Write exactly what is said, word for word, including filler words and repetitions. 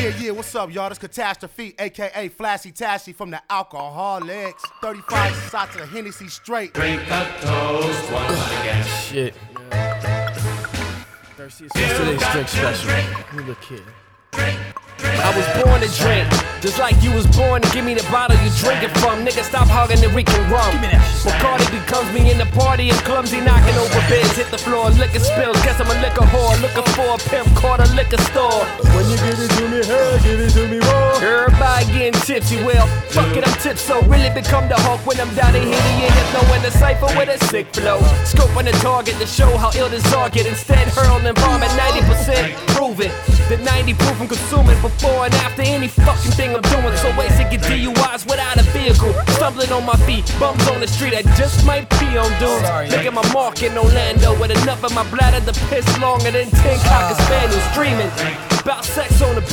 Yeah, yeah, what's up, y'all? This Catastrophe, a k a. Flashy Tashy from the Alcoholics. thirty-five shots of the Hennessy straight. Drink a toast once again. Shit. Yesterday's drink special. You look here. I was born to drink, just like you was born to give me the bottle you drinking from. Nigga, stop hogging the Rican rum. Bacardi becomes me in the party and clumsy, knocking over beds, hit the floor, liquor spills. Guess I'm a liquor whore, looking for a pimp, caught a liquor store. When you give it to me, hey, give it to me more. Everybody getting tipsy, well, fuck it, I'm tips so really become the Hulk when I'm down in here. You ain't knowing the cipher with a sick flow. Scope on the target to show how ill this all get. Instead, hurling bomb at ninety percent, prove it. The ninety proof I'm consuming before and after any fucking thing I'm doing. So wasted get D U Is without a vehicle. Stumbling on my feet, bumps on the street, I just might be on dudes. Making my mark in Orlando with enough of my bladder to piss longer than ten cocker spaniels. Dreaming about sex on the